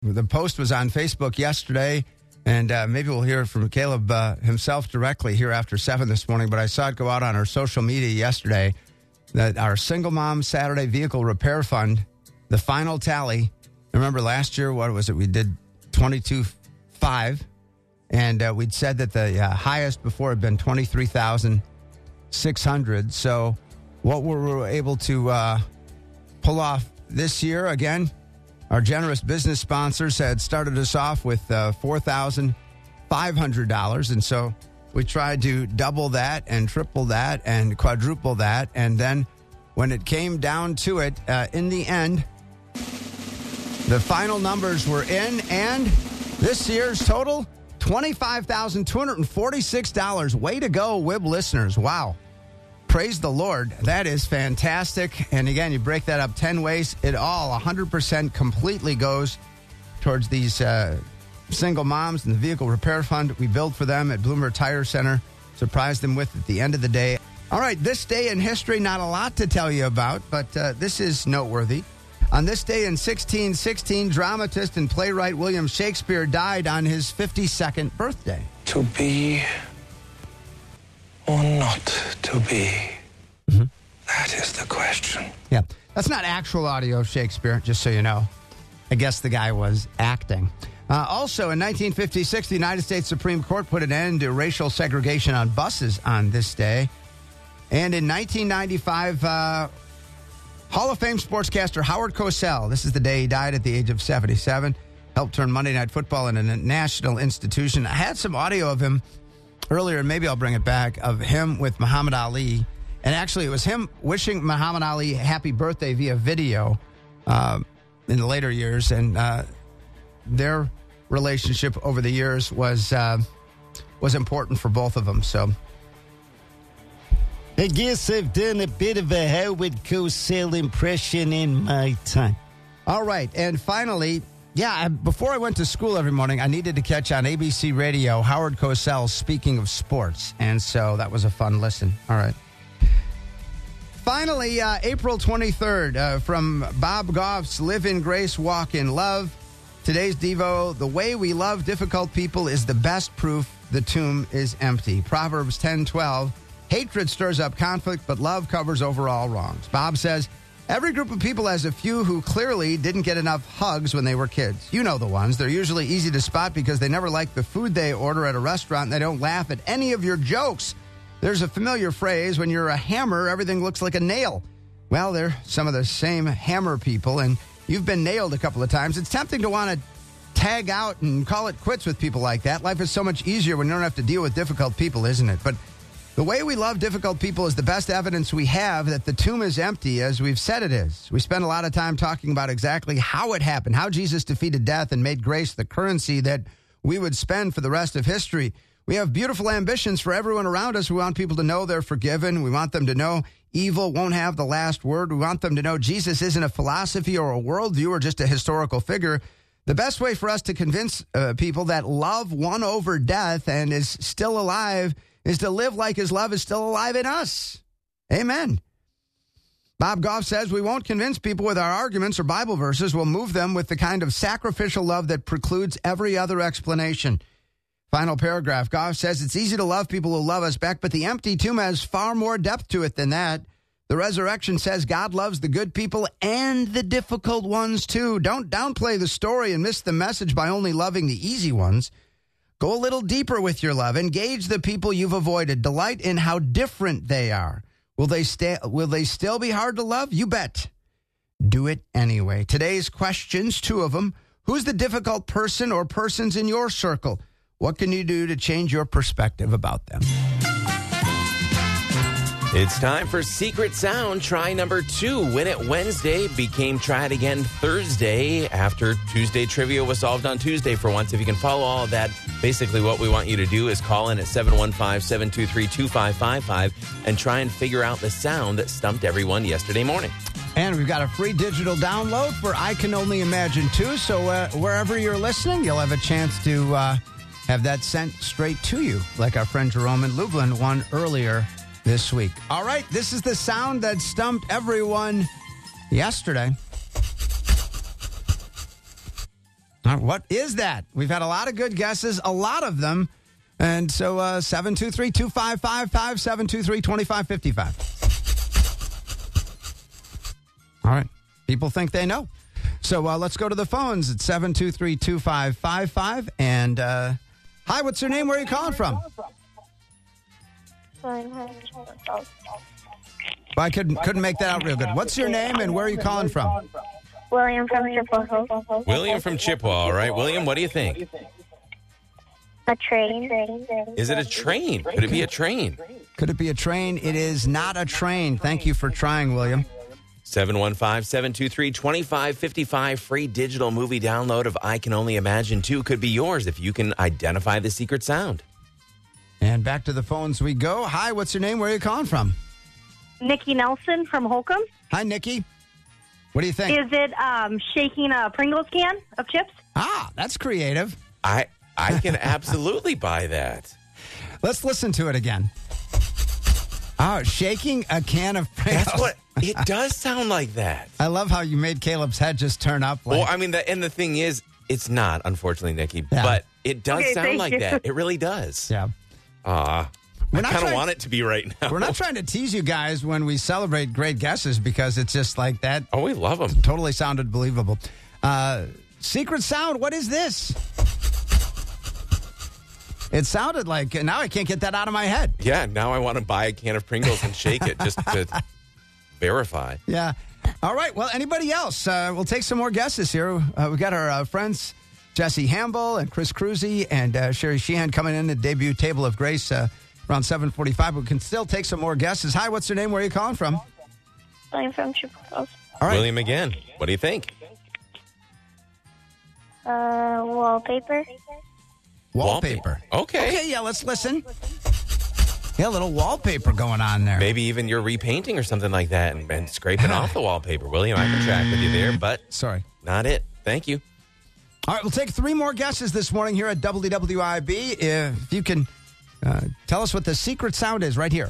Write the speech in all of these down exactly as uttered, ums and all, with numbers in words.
The post was on Facebook yesterday, and uh, maybe we'll hear from Caleb uh, himself directly here after seven this morning, but I saw it go out on our social media yesterday that our Single Mom Saturday Vehicle Repair Fund, the final tally, remember last year, what was it? We did twenty-two five, and uh, we'd said that the uh, highest before had been twenty-three thousand six hundred. So what we were able to uh, pull off this year, again, our generous business sponsors had started us off with uh, four thousand five hundred dollars. And so we tried to double that and triple that and quadruple that. And then when it came down to it, uh, in the end, the final numbers were in. And this year's total, twenty-five thousand two hundred forty-six dollars. Way to go, W I B listeners. Wow. Praise the Lord. That is fantastic. And again, you break that up ten ways. It all one hundred percent completely goes towards these uh, single moms and the vehicle repair fund we built for them at Bloomer Tire Center. Surprised them with at the end of the day. All right, this day in history, not a lot to tell you about, but uh, this is noteworthy. On this day in sixteen sixteen, dramatist and playwright William Shakespeare died on his fifty-second birthday. To be or not to be? Mm-hmm. That is the question. Yeah, that's not actual audio of Shakespeare, just so you know. I guess the guy was acting. Uh, also, in nineteen fifty-six, the United States Supreme Court put an end to racial segregation on buses on this day. And in nineteen ninety-five, uh, Hall of Fame sportscaster Howard Cosell, this is the day he died at the age of seventy-seven, helped turn Monday Night Football into a national institution. I had some audio of him earlier, and maybe I'll bring it back, of him with Muhammad Ali. And actually, it was him wishing Muhammad Ali happy birthday via video uh, in the later years. And uh, their relationship over the years was uh, was important for both of them. So I guess I've done a bit of a Howard Cosell impression in my time. All right. And finally, yeah, before I went to school every morning, I needed to catch on A B C Radio Howard Cosell speaking of sports. And so that was a fun listen. All right. Finally, uh, April twenty-third, uh, from Bob Goff's Live in Grace, Walk in Love. Today's Devo, the way we love difficult people is the best proof the tomb is empty. Proverbs ten twelve, hatred stirs up conflict, but love covers over all wrongs. Bob says, every group of people has a few who clearly didn't get enough hugs when they were kids. You know the ones. They're usually easy to spot because they never like the food they order at a restaurant and they don't laugh at any of your jokes. There's a familiar phrase, when you're a hammer, everything looks like a nail. Well, they're some of the same hammer people, and you've been nailed a couple of times. It's tempting to want to tag out and call it quits with people like that. Life is so much easier when you don't have to deal with difficult people, isn't it? But the way we love difficult people is the best evidence we have that the tomb is empty, as we've said it is. We spend a lot of time talking about exactly how it happened, how Jesus defeated death and made grace the currency that we would spend for the rest of history. We have beautiful ambitions for everyone around us. We want people to know they're forgiven. We want them to know evil won't have the last word. We want them to know Jesus isn't a philosophy or a worldview or just a historical figure. The best way for us to convince uh, people that love won over death and is still alive is to live like his love is still alive in us. Amen. Bob Goff says we won't convince people with our arguments or Bible verses. We'll move them with the kind of sacrificial love that precludes every other explanation. Final paragraph. Goff says it's easy to love people who love us back, but the empty tomb has far more depth to it than that. The resurrection says God loves the good people and the difficult ones too. Don't downplay the story and miss the message by only loving the easy ones. Go a little deeper with your love. Engage the people you've avoided. Delight in how different they are. Will they stay, will they still be hard to love? You bet. Do it anyway. Today's questions, two of them. Who's the difficult person or persons in your circle? What can you do to change your perspective about them? It's time for Secret Sound. Try number two. Win It Wednesday became Try It Again Thursday after Tuesday Trivia was solved on Tuesday for once. If you can follow all of that, basically what we want you to do is call in at seven one five, seven two three, two five five five and try and figure out the sound that stumped everyone yesterday morning. And we've got a free digital download for I Can Only Imagine too. So uh, wherever you're listening, you'll have a chance to uh, have that sent straight to you, like our friend Jerome in Lublin won earlier this week. All right, this is the sound that stumped everyone yesterday. All right, what is that? We've had a lot of good guesses, a lot of them. And so uh, seven two three, two five five five, seven two three, two five five five. All right. People think they know. So uh, let's go to the phones at seven two three, two five five five. And uh, hi, what's your name? Where are you calling from? I couldn't couldn't make that out real good. What's your name and where are you calling from? William from Chippewa. William from Chippewa, all right. William, what do you think? A train. Is it a train? Could it be a train? Could it be a train? It is not a train. Thank you for trying, William. seven one five, seven two three, two five five five. Free digital movie download of I Can Only Imagine two could be yours if you can identify the secret sound. And back to the phones we go. Hi, what's your name? Where are you calling from? Nikki Nelson from Holcomb. Hi, Nikki. What do you think? Is it um, shaking a Pringles can of chips? Ah, that's creative. I I can absolutely buy that. Let's listen to it again. Oh, shaking a can of Pringles. That's what it does sound like that. I love how you made Caleb's head just turn up. Like, Well, I mean, the, and the thing is, it's not, unfortunately, Nikki, Yeah. but it does Okay, sound thank like you. that. It really does. yeah. Aw, We're I not kind of trying- want it to be right now. We're not trying to tease you guys when we celebrate great guesses because it's just like that. Oh, we love them. Totally sounded believable. Uh, secret sound, what is this? It sounded like, now I can't get that out of my head. Yeah, now I want to buy a can of Pringles and shake it just to verify. Yeah. All right. Well, anybody else? Uh, we'll take some more guesses here. Uh, we got our uh, friends, Jesse Hamble and Chris Cruzy and uh, Sherry Sheehan coming in the debut Table of Grace uh, around seven forty-five. We can still take some more guesses. Hi, what's your name? Where are you calling from? I'm from Chippewa. All right. William again. What do you think? Uh, wallpaper. Wallpaper. Okay. Okay, yeah, let's listen. Yeah, a little wallpaper going on there. Maybe even you're repainting or something like that and, and scraping off the wallpaper. William, I can track with you there, but Sorry. not it. Thank you. All right, we'll take three more guesses this morning here at W W I B. If you can uh, tell us what the secret sound is right here.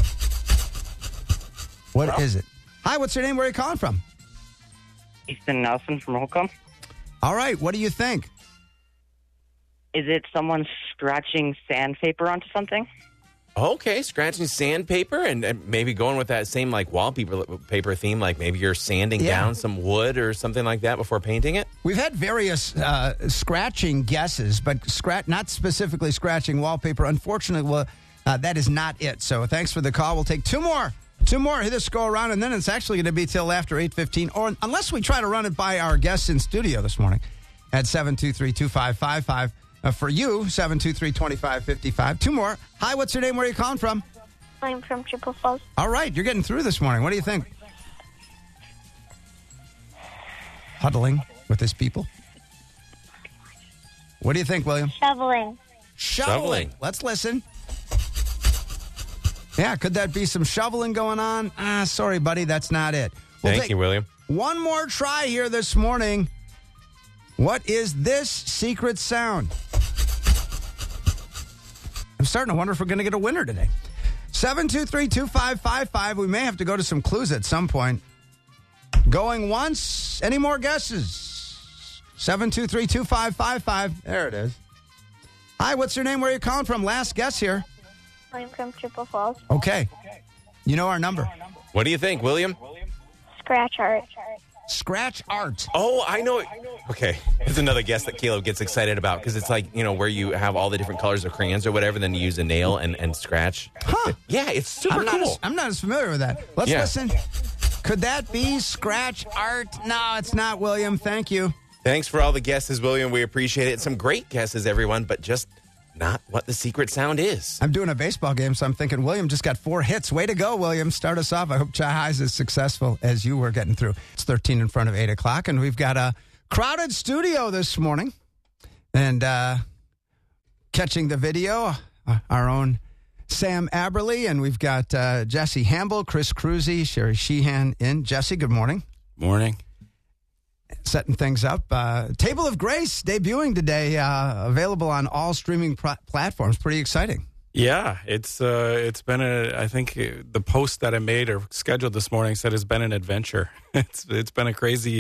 What is it? Hi, what's your name? Where are you calling from? Ethan Nelson from Holcomb. All right, what do you think? Is it someone scratching sandpaper onto something? Okay, scratching sandpaper and, and maybe going with that same like wallpaper paper theme, like maybe you're sanding Yeah. down some wood or something like that before painting it. We've had various uh, scratching guesses, but scratch not specifically scratching wallpaper. Unfortunately, well, uh, that is not it. So thanks for the call. We'll take two more. Two more. Hit this go around, and then it's actually going to be till after eight fifteen, or unless we try to run it by our guests in studio this morning at seven two three, two five five five. Uh, for you, seven two three, two five five five. Two more. Hi, what's your name? Where are you calling from? I'm from Chippewa. All right, you're getting through this morning. What do you think? Huddling with his people. What do you think, William? Shoveling. Shoveling. Shoveling. Let's listen. Yeah, could that be some shoveling going on? Ah, sorry, buddy, that's not it. We'll Thank take you, William. one more try here this morning. What is this secret sound? I'm starting to wonder if we're going to get a winner today. seven two three, two five five five. We may have to go to some clues at some point. Going once. Any more guesses? seven two three, two five five five. There it is. Hi, what's your name? Where are you calling from? Last guess here. I'm from Chippewa. Okay. You know our number. What do you think, William? Scratch art. Scratch art. Oh, I know it. Okay, here's another guess that Caleb gets excited about because it's like, you know, where you have all the different colors of crayons or whatever, then you use a nail and, and scratch. Huh. Yeah, it's super I'm not, cool. as, I'm not as familiar with that. Let's Yeah. listen. Could that be scratch art? No, it's not, William. Thank you. Thanks for all the guesses, William. We appreciate it. Some great guesses, everyone, but just not what the secret sound is. I'm doing a baseball game, so I'm thinking William just got four hits. Way to go, William. Start us off. I hope Chi is as successful as you were getting through. It's thirteen in front of eight o'clock, and we've got a crowded studio this morning. And uh, catching the video, uh, our own Sam Aberley, and we've got uh, Jesse Hamble, Chris Cruzy, Sherry Sheehan in. Jesse, good morning. Morning. Setting things up. Uh, Table of Grace debuting today, uh, available on all streaming pr- platforms. Pretty exciting. Yeah, it's uh, it's been a. I think uh, the post that I made or scheduled this morning said it's been an adventure. It's it's been a crazy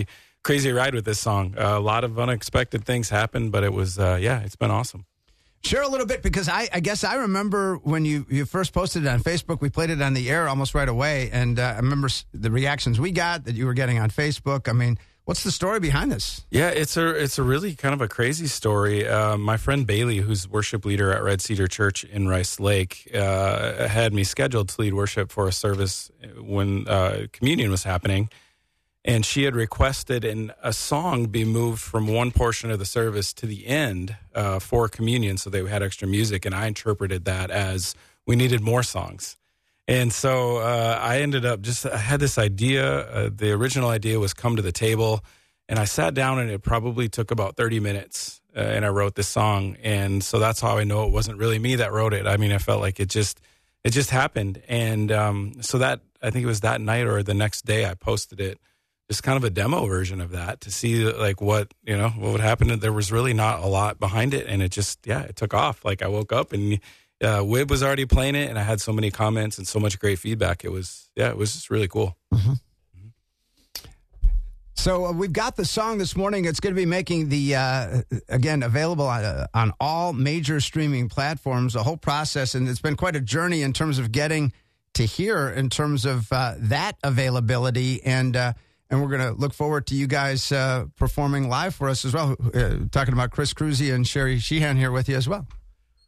crazy ride with this song. Uh, a lot of unexpected things happened, but it was, uh, yeah, it's been awesome. Share a little bit, because I, I guess I remember when you, you first posted it on Facebook, we played it on the air almost right away, and uh, I remember the reactions we got that you were getting on Facebook. I mean, what's the story behind this? Yeah, it's a it's a really kind of a crazy story. Uh, my friend Bailey, who's worship leader at Red Cedar Church in Rice Lake, uh, had me scheduled to lead worship for a service when uh, communion was happening. And she had requested an, a song be moved from one portion of the service to the end uh, for communion, so they had extra music. And I interpreted that as we needed more songs. And so uh, I ended up just, I had this idea. Uh, the original idea was come to the table. And I sat down, and it probably took about thirty minutes. Uh, and I wrote this song. And so that's how I know it wasn't really me that wrote it. I mean, I felt like it just, it just happened. And um, so that, I think it was that night or the next day I posted it. Just kind of a demo version of that to see like what, you know, what would happen. There was really not a lot behind it. And it just, yeah, it took off. Like I woke up and uh, Wib was already playing it, and I had so many comments and so much great feedback. It was, yeah, it was just really cool. Mm-hmm. Mm-hmm. So uh, we've got the song this morning. It's going to be making the, uh, again, available on, uh, on all major streaming platforms, the whole process. And it's been quite a journey in terms of getting to hear in terms of uh, that availability. And, uh, And we're going to look forward to you guys uh, performing live for us as well. Uh, talking about Chris Cruzy and Sherry Sheehan here with you as well.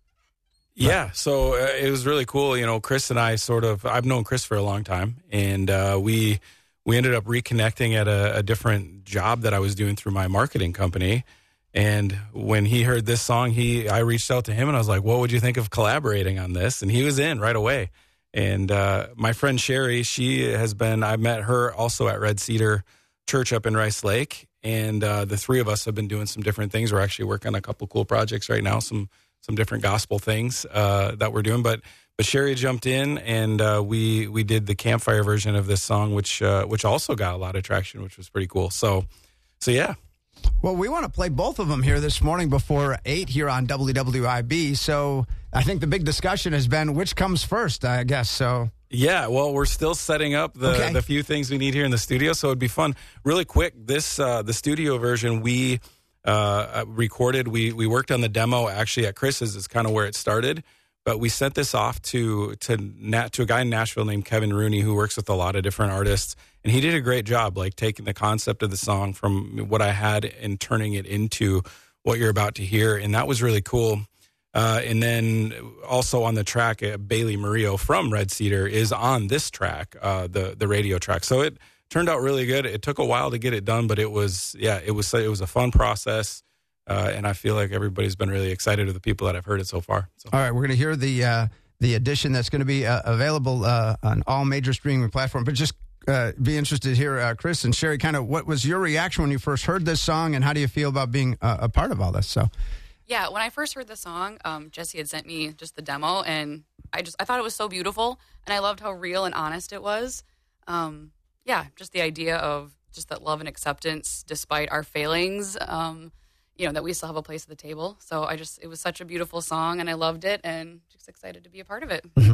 Yeah, so uh, it was really cool. You know, Chris and I sort of, I've known Chris for a long time, and uh, we we ended up reconnecting at a, a different job that I was doing through my marketing company. And when he heard this song, he I reached out to him, and I was like, what would you think of collaborating on this? And he was in right away. And uh, my friend Sherry, she has been, I met her also at Red Cedar Church up in Rice Lake. And uh, the three of us have been doing some different things. We're actually working on a couple cool projects right now, some some different gospel things uh, that we're doing. But but Sherry jumped in, and uh, we we did the campfire version of this song, which uh, which also got a lot of traction, which was pretty cool. So, so yeah. Well, we want to play both of them here this morning before eight here on W W I B. So I think the big discussion has been which comes first, I guess. So yeah, well, we're still setting up the, okay. the few things we need here in the studio, so it'd be fun. Really quick, this uh, the studio version we uh, recorded. We we worked on the demo actually at Chris's. Is kind of where it started. But we sent this off to to Nat, to a guy in Nashville named Kevin Rooney, who works with a lot of different artists, and he did a great job, like taking the concept of the song from what I had and turning it into what you're about to hear, and that was really cool. Uh, and then also on the track, uh, Bailey Murillo from Red Cedar is on this track, uh, the the radio track. So it turned out really good. It took a while to get it done, but it was yeah, it was it was a fun process. Uh, and I feel like everybody's been really excited with the people that have heard it so far. So. All right, we're going to hear the uh, the edition that's going to be uh, available uh, on all major streaming platforms. But just uh, be interested to hear, uh, Chris and Sherry, kind of what was your reaction when you first heard this song, and how do you feel about being uh, a part of all this? So, yeah, when I first heard the song, um, Jesse had sent me just the demo, and I just I thought it was so beautiful, and I loved how real and honest it was. Um, yeah, just the idea of just that love and acceptance despite our failings. Um, you know, that we still have a place at the table. So I just, it was such a beautiful song, and I loved it, and just excited to be a part of it. Mm-hmm.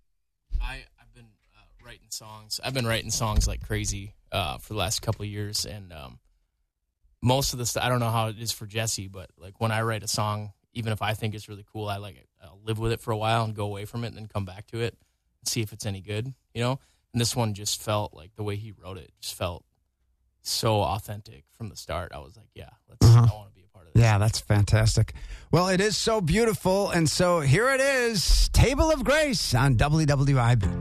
I, I've been uh, writing songs. I've been writing songs like crazy uh, for the last couple of years, and um, most of the stuff, I don't know how it is for Jesse, but like when I write a song, even if I think it's really cool, I like it. I'll live with it for a while and go away from it and then come back to it and see if it's any good, you know? And this one just felt like the way he wrote it just felt so authentic from the start. I was like, yeah, let's, uh-huh. I want to be a part of this. Yeah, that's fantastic. Well, it is so beautiful. And so here it is, Table of Grace on W W I B.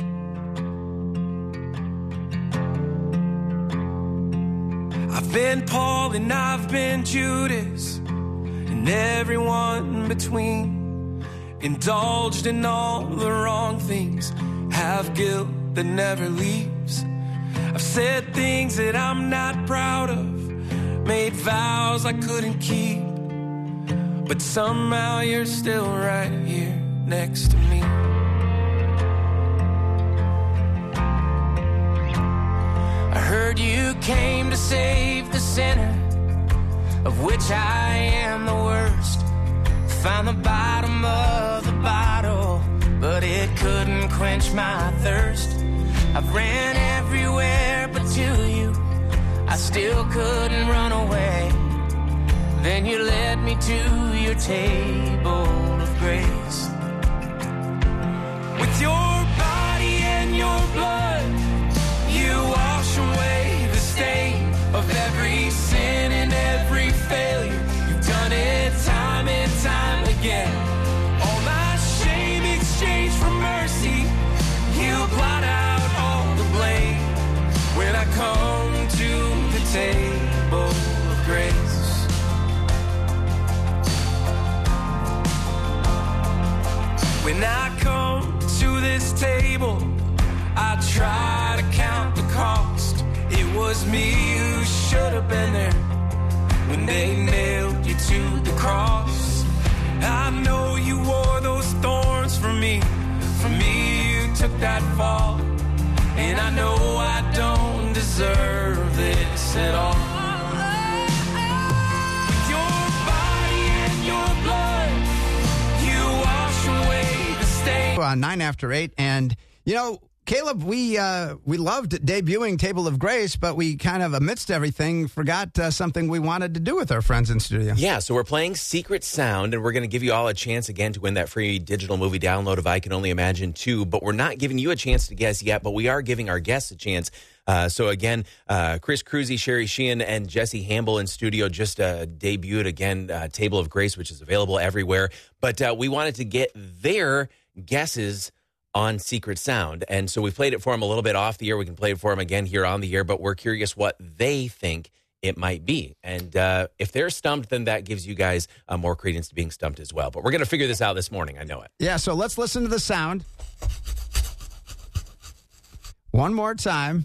I've been Paul and I've been Judas and everyone between. Indulged in all the wrong things, have guilt that never leaves. I've said things that I'm not proud of, made vows I couldn't keep, but somehow you're still right here next to me. I heard you came to save the sinner, of which I am the worst. Found the bottom of the bottle, but it couldn't quench my thirst. I've ran everywhere but to you. I still couldn't run away. Then you led me to your table of grace. With your body and your blood, you wash away the stain of every sin and every failure. You've done it time and time again. All my shame exchanged for mercy. You blot out all the blame when I come to the table of grace. When I come to this table, I try to count the cost. It was me who should have been there when they nailed you to the cross. I know you wore those thorns for me. For me, you took that fall. And I know I don't deserve this at all. With your body and your blood, you wash away the stain. Uh, nine after eight. And, you know, Caleb, we uh, we loved debuting Table of Grace, but we kind of, amidst everything, forgot uh, something we wanted to do with our friends in studio. Yeah, so we're playing Secret Sound, and we're going to give you all a chance again to win that free digital movie download of I Can Only Imagine two, but we're not giving you a chance to guess yet, but we are giving our guests a chance. Uh, so again, uh, Chris Cruzy, Sherry Sheehan, and Jesse Hamble in studio just uh, debuted again uh, Table of Grace, which is available everywhere. But uh, we wanted to get their guesses on Secret Sound. And so we played it for them a little bit off the air. We can play it for them again here on the air, but we're curious what they think it might be. And uh, if they're stumped, then that gives you guys uh, more credence to being stumped as well. But we're going to figure this out this morning. I know it. Yeah, so let's listen to the sound. One more time.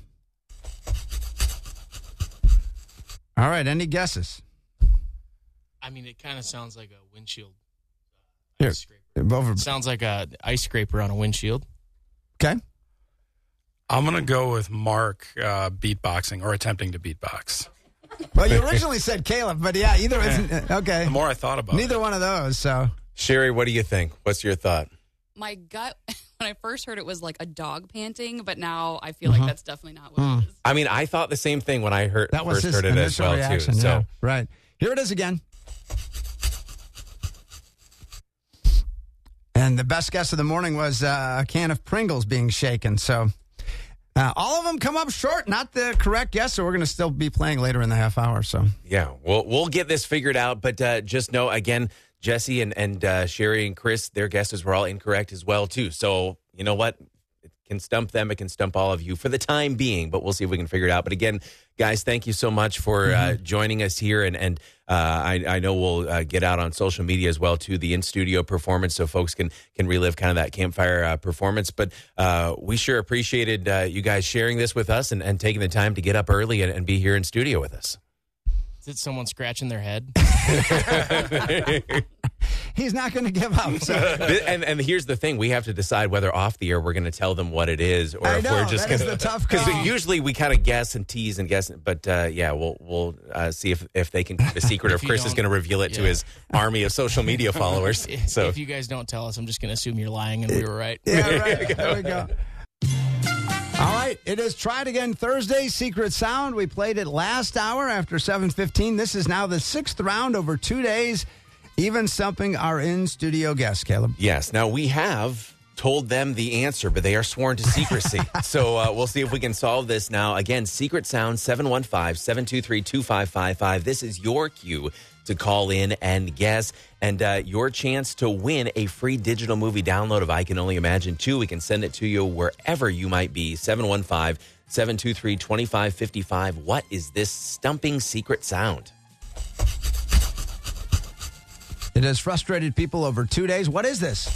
All right, any guesses? I mean, it kind of sounds like a windshield. Here, Ice scraper. over. It sounds like a ice scraper on a windshield. Okay. I'm going to go with Mark uh, beatboxing or attempting to beatbox. Well, you originally said Caleb, but yeah, either isn't okay. The more I thought about Neither it. one of those, so. Sherry, what do you think? What's your thought? My gut, when I first heard it, was like a dog panting, but now I feel like that's definitely not what it is. I mean, I thought the same thing when I heard, That was first his heard it as initial well, reaction. too. So. Yeah, right. Here it is again. And the best guess of the morning was uh, a can of Pringles being shaken. So uh, all of them come up short, not the correct guess. So we're going to still be playing later in the half hour. So Yeah, we'll we'll get this figured out, but uh, just know again, Jesse and and uh, Sherry and Chris, their guesses were all incorrect as well too. So you know what? It can stump them. It can stump all of you for the time being, but we'll see if we can figure it out. But again, guys, thank you so much for uh, joining us here, and and uh, I I know we'll uh, get out on social media as well too, the in studio performance, so folks can can relive kind of that campfire uh, performance. But uh, we sure appreciated uh, you guys sharing this with us and, and taking the time to get up early and, and be here in studio with us. Is it someone scratching their head? he's not going to give up. So. and and here's the thing: we have to decide whether off the air we're going to tell them what it is, or I if know, we're just that is going the to. tough Because call. usually we kind of guess and tease and guess, but uh, yeah, we'll we'll uh, see if if they can keep the secret, or if you Chris is don't- going to reveal it to yeah. his army of social media followers. So If you guys don't tell us, I'm just going to assume you're lying and we were right. Yeah, right. There we go. All right, it is Try It Again Thursday, Secret Sound. We played it last hour after seven fifteen. This is now the sixth round over two days, even stumping our in-studio guests, Caleb. yes, now we have told them the answer, but they are sworn to secrecy. so uh, we'll see if we can solve this now. Again, Secret Sound, seven one five, seven two three, two five five five. This is your cue to call in and guess, and uh, your chance to win a free digital movie download of I Can Only Imagine two. We can send it to you wherever you might be. seven one five, seven two three, two five five five. What is this stumping secret sound? It has frustrated people over two days. What is this?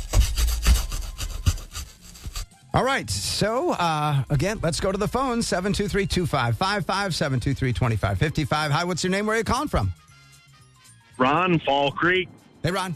All right, so uh, again, let's go to the phone, seven two three, two five five five, seven two three, two five five five. Hi, what's your name? Where are you calling from? Ron, Fall Creek, Hey, Ron.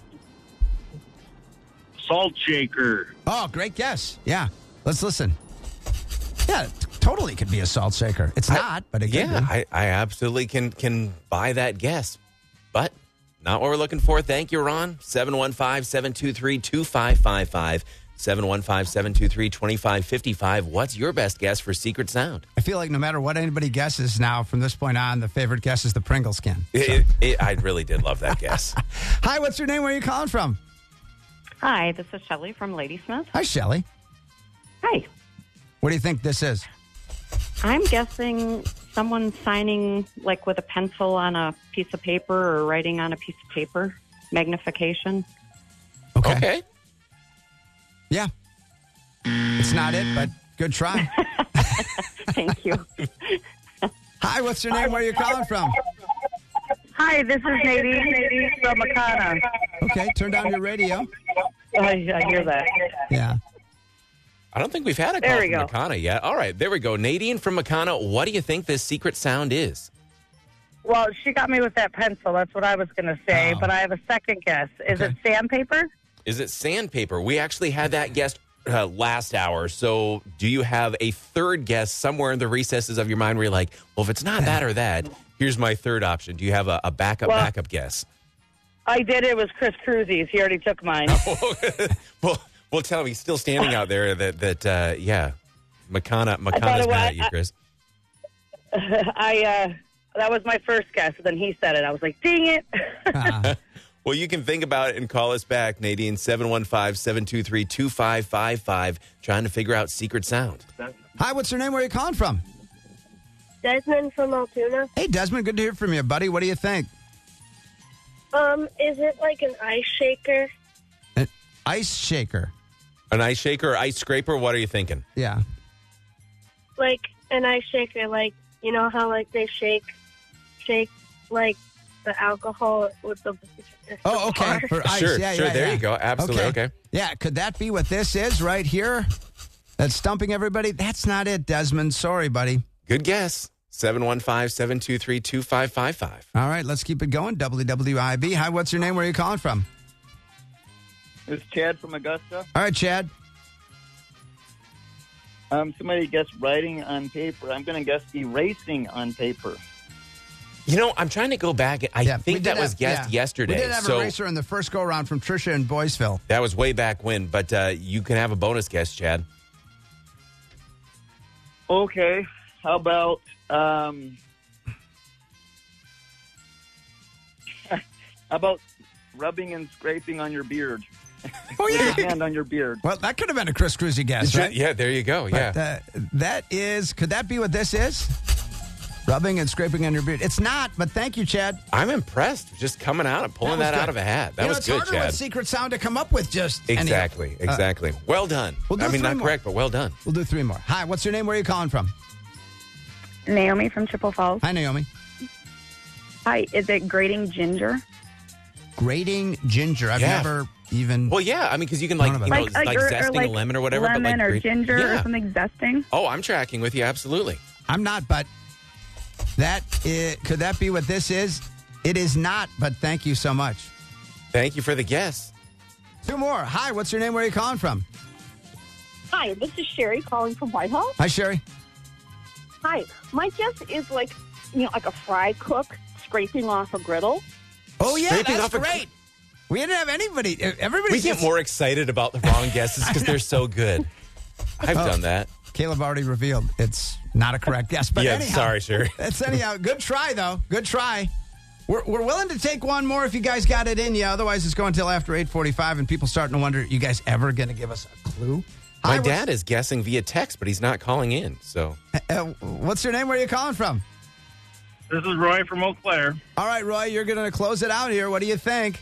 Salt Shaker. Oh, great guess. Yeah, let's listen. Yeah, it totally could be a salt shaker. It's not, but it could Yeah, be. I, I absolutely can can buy that guess, but not what we're looking for. Thank you, Ron. seven one five, seven two three, two five five five. seven one five, seven two three, two five five five. What's your best guess for secret sound? I feel like no matter what anybody guesses now, from this point on, the favorite guess is the Pringles can. It, it, it, I really did love that guess. Hi, what's your name? Where are you calling from? Hi, this is Shelley from Ladysmith. Hi, Shelley. Hi. What do you think this is? I'm guessing someone signing like with a pencil on a piece of paper or writing on a piece of paper. Magnification. Okay. Okay. Yeah. It's not it, but good try. Thank you. Hi, what's your name? Where are you calling from? Hi, this is Nadine, Nadine from Makana. Okay, turn down your radio. I, I hear that. Yeah. I don't think we've had a There call we from go. Makana yet. All right, there we go. Nadine from Makana, what do you think this secret sound is? Well, she got me with that pencil. That's what I was going to say, Oh. but I have a second guess. Is Okay. it sandpaper? Is it sandpaper? We actually had that guess uh, last hour. So do you have a third guess somewhere in the recesses of your mind where you're like, well, if it's not that or that, here's my third option. Do you have a, a backup, Well- backup guess? I did. It was Chris Cruzy's. He already took mine. well, well, tell me, he's still standing out there that, that uh, yeah, Makana, thought Makana's it mad was- at you, Chris. I uh, that was my first guess. Then he said it. I was like, dang it. Ah. Well, you can think about it and call us back, Nadine, seven one five, seven two three, two five five five, trying to figure out secret sound. Hi, what's your name? Where are you calling from? Desmond from Altoona. Hey, Desmond, good to hear from you, buddy. What do you think? Um, is it like an ice shaker? An ice shaker. An ice shaker or ice scraper? What are you thinking? Yeah. Like an ice shaker, like, you know how like they shake, shake like the alcohol with the... Oh, okay. For ice. Sure, yeah, sure. yeah, there yeah. you go. Absolutely. Okay. Yeah, could that be what this is right here? That's stumping everybody? That's not it, Desmond. Sorry, buddy. Good guess. seven one five, seven two three, two five five five. All right, let's keep it going. W W I B. Hi, what's your name? Where are you calling from? It's Chad from Augusta. All right, Chad. Um, somebody guessed writing on paper. I'm going to guess erasing on paper. You know, I'm trying to go back. I Yeah, we think did that was have- guessed yeah. yesterday. We did have so a racer in the first go-around from Tricia in Boysville. that was way back when, but uh, you can have a bonus guess, Chad. Okay. How about um, how about rubbing and scraping on your beard? Oh, With yeah. your hand on your beard. Well, that could have been a Chris Cruzy guess, right? Yeah, there you go. Yeah. But, uh, that is, could that be what this is? Rubbing and scraping on your beard. It's not, but thank you, Chad. I'm impressed. Just coming out and pulling That that, was out good. of a hat. That You know, was it's good, harder Chad. with secret sound to come up with just any- Exactly. Uh, Exactly. well done. we'll do I mean, three not more. correct, but well done. We'll do three more. Hi, what's your name? Where are you calling from? Naomi from Chippewa Falls. Hi, Naomi. Hi, is it grating ginger? Grating ginger. I've Yeah. never even... Well, yeah. I mean, because you can, like, None you of know, it. like, Like- or- or zesting like a lemon or whatever. Lemon but like or grate- ginger yeah. or something zesting? Oh, I'm tracking with you. Absolutely. I'm not, but that is, could that be what this is? It is not, but thank you so much. Thank you for the guess. Two more. Hi, what's your name? Where are you calling from? Hi, this is Sherry calling from Whitehall. Hi, Sherry. Hi, my guess is like, you know, like a fry cook scraping off a griddle. Oh, yeah, Scraping that's off a- great. We didn't have anybody. Everybody We get more excited about the wrong guesses because they're so good. I've Oh. done that. Caleb already revealed it's not a correct guess. But Yeah, anyhow, sorry, Sherry. That's anyhow. Good try, though. Good try. We're, we're willing to take one more if you guys got it in you. Otherwise, it's going until after eight forty-five, and people starting to wonder, you guys ever going to give us a clue? My Hi, what's- dad is guessing via text, but he's not calling in. So Uh, what's your name? Where are you calling from? This is Roy from Eau Claire. All right, Roy, you're going to close it out here. What do you think?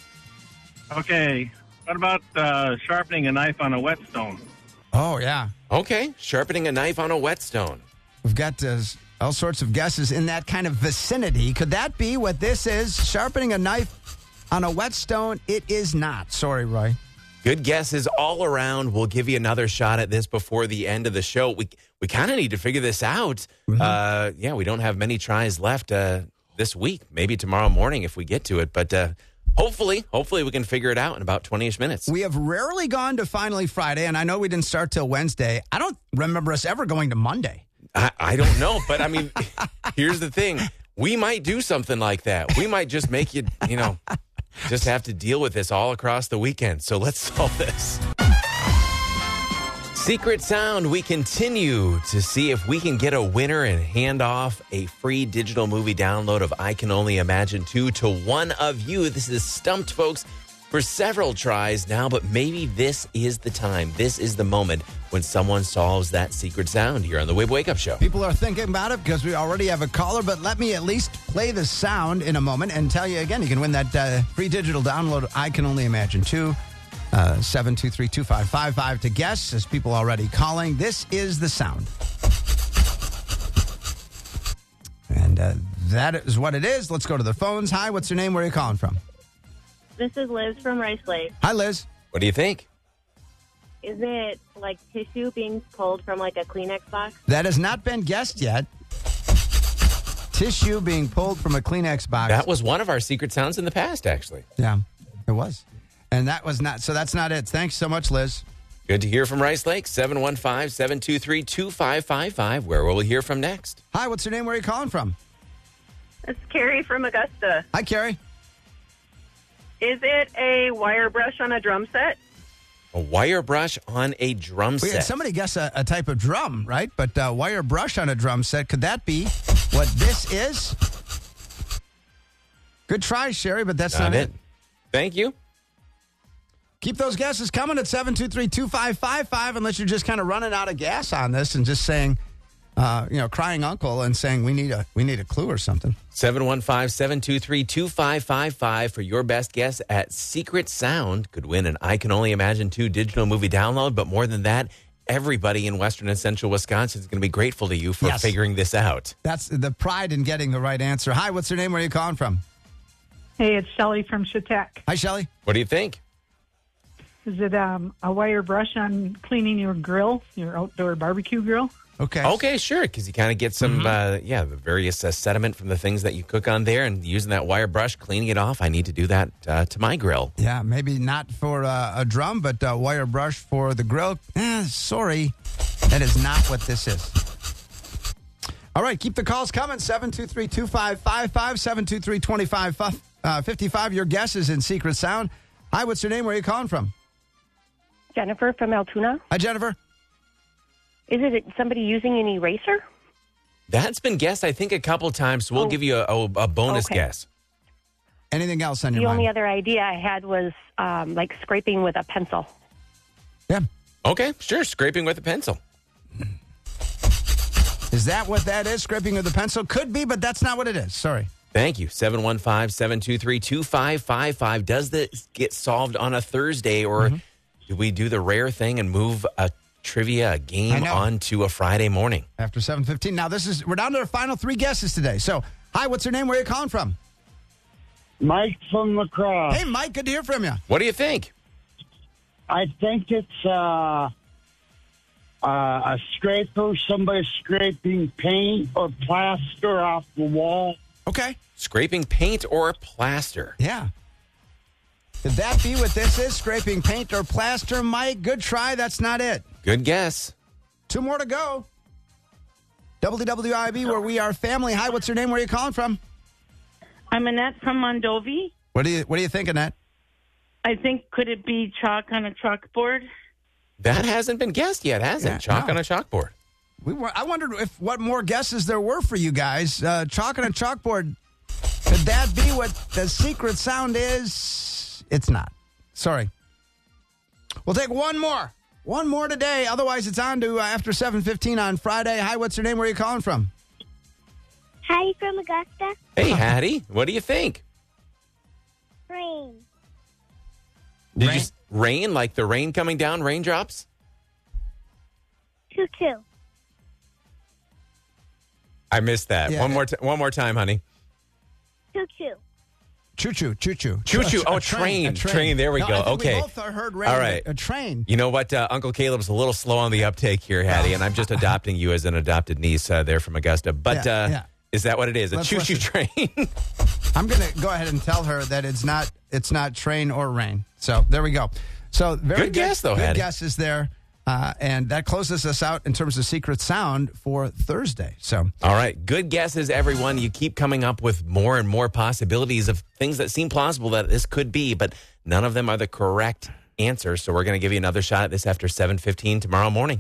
Okay. What about uh, sharpening a knife on a whetstone? Oh, yeah. okay, sharpening a knife on a whetstone. We've got uh, all sorts of guesses in that kind of vicinity. Could that be what this is? Sharpening a knife on a whetstone? It is not. Sorry, Roy. Good guesses all around. We'll give you another shot at this before the end of the show. We we kind of need to figure this out. Mm-hmm. Uh, yeah, we don't have many tries left uh, this week. Maybe tomorrow morning if we get to it. But uh, hopefully, hopefully we can figure it out in about twenty-ish minutes. We have rarely gone to Finally Friday, and I know we didn't start till Wednesday. I don't remember us ever going to Monday. I, I don't know, but I mean, here's the thing. We might do something like that. We might just make you, you know, just have to deal with this all across the weekend. So let's solve this. Secret Sound, we continue to see if we can get a winner and hand off a free digital movie download of I Can Only Imagine two to one of you. This is stumped, folks, for several tries now, but maybe this is the time. This is the moment when someone solves that secret sound here on the Wib Wake Up Show. People are thinking about it because we already have a caller, but let me at least play the sound in a moment and tell you again, you can win that uh, free digital download I Can Only Imagine two. Uh, seven two three, two five five five to guess, as people already calling. This is the sound. And uh, that is what it is. Let's go to the phones. Hi, what's your name? Where are you calling from? This is Liz from Rice Lake. Hi, Liz. What do you think? Is it like tissue being pulled from like a Kleenex box? That has not been guessed yet. Tissue being pulled from a Kleenex box. That was one of our secret sounds in the past, actually. Yeah, it was. And that was not, so that's not it. Thanks so much, Liz. Good to hear from Rice Lake, seven one five, seven two three, two five five five. Where will we hear from next? Hi, what's your name? Where are you calling from? It's Carrie from Augusta. Hi, Carrie. Is it a wire brush on a drum set? A wire brush on a drum We set. had somebody guess a, a type of drum, right? But uh, wire brush on a drum set, could that be what this is? Good try, Sherry, but that's not, Not it. it. Thank you. Keep those guesses coming at seven two three, two five five five unless you're just kind of running out of gas on this and just saying, uh, you know, crying uncle and saying we need a we need a clue or something. seven one five, seven two three, two five five five for your best guess at Secret Sound. Could win an I Can Only Imagine two digital movie download, but more than that, everybody in Western and Central Wisconsin is going to be grateful to you for Yes. figuring this out. That's the pride in getting the right answer. Hi, what's your name? Where are you calling from? Hey, it's Shelley from Chautauqua. Hi, Shelley. What do you think? Is it um, a wire brush on cleaning your grill, your outdoor barbecue grill? Okay. Okay, sure, because you kind of get some, uh, yeah, the various uh, sediment from the things that you cook on there, and using that wire brush, cleaning it off. I need to do that uh, to my grill. Yeah, maybe not for uh, a drum, but a wire brush for the grill. Eh, sorry, that is not what this is. All right, keep the calls coming. seven two three, two five five five, seven two three, two five five five. Your guess is in Secret Sound. Hi, what's your name? Where are you calling from? Jennifer from Altoona. Hi, Jennifer. Is it somebody using an eraser? That's been guessed, I think, a couple times, so we'll Oh. give you a, a, a bonus Okay. guess. Anything else on The your only mind? other idea I had was um, like scraping with a pencil. Yeah. Okay, sure, scraping with a pencil. Is that what that is? Scraping with a pencil? Could be, but that's not what it is. Sorry. Thank you. seven one five, seven two three, two five five five. Does this get solved on a Thursday, or Mm-hmm. do we do the rare thing and move a trivia a I game know. on to a Friday morning? After seven fifteen. Now, this is, we're down to our final three guesses today. So, hi, what's your name? Where are you calling from? Mike from LaCrosse. Hey, Mike, good to hear from you. What do you think? I think it's uh, uh, a scraper, somebody scraping paint or plaster off the wall. Okay. Scraping paint or plaster? Yeah. Could that be what this is? Scraping paint or plaster, Mike? Good try. That's not it. Good guess. Two more to go. W W I B, where we are family. Hi, what's your name? Where are you calling from? I'm Annette from Mondovi. What do you What are you thinking, Annette? I think, could it be chalk on a chalkboard? That hasn't been guessed yet, has Yeah, it? Chalk no. on a chalkboard. We were. I wondered if what more guesses there were for you guys. Uh, chalk on a chalkboard. Could that be what the secret sound is? It's not. Sorry. We'll take one more. One more today. Otherwise, it's on to uh, after seven fifteen on Friday. Hi, what's your name? Where are you calling from? Hi, from Augusta. Hey, Hattie, what do you think? Rain. Did Rain? you s- rain, like the rain coming down, raindrops? Choo choo. I missed that. Yeah. One more, t- one more time, honey. Choo choo. Choo choo, choo choo, Choo choo. A Oh, a train. a Train. There we No, go. I think Okay. We both heard rain. All right. A train. You know what? Uh, Uncle Caleb's a little slow on the uptake here, Hattie, and I'm just adopting you as an adopted niece uh, there from Augusta. But Yeah, uh, yeah. is that what it is? A Let's choo-choo listen. train? I'm going to go ahead and tell her that it's not it's not train or rain. So there we go. So very Good guess, though, Good Hattie. guesses there. Uh, and that closes us out in terms of secret sound for Thursday. So All right. Good guesses, everyone. You keep coming up with more and more possibilities of things that seem plausible that this could be, but none of them are the correct answer. So we're going to give you another shot at this after seven fifteen tomorrow morning.